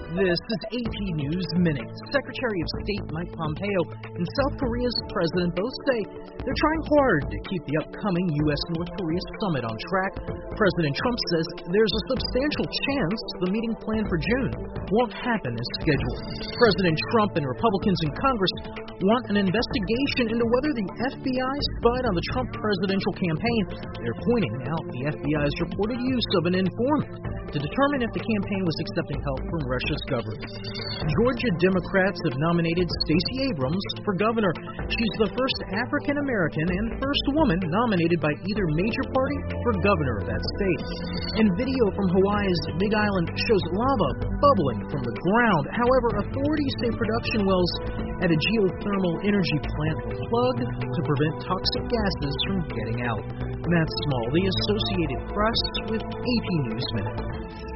This is AP News Minute. Secretary of State Mike Pompeo and South Korea's president both say they're trying hard to keep the upcoming U.S.-North Korea summit on track. President Trump says there's a substantial chance the meeting planned for June won't happen as scheduled. President Trump and Republicans in Congress want an investigation into whether the FBI spied on the Trump presidential campaign. They're pointing out the FBI's reported use of an informant to determine if the campaign was accepting help from Russia's government. Georgia Democrats have nominated Stacey Abrams for governor. She's the first African American and first woman nominated by either major party for governor of that state. And video from Hawaii's Big Island shows lava bubbling from the ground. However, authorities say production wells at a geothermal energy plant were plugged to prevent toxic gases from getting out. Matt Small, The Associated Press, with AP News Minute.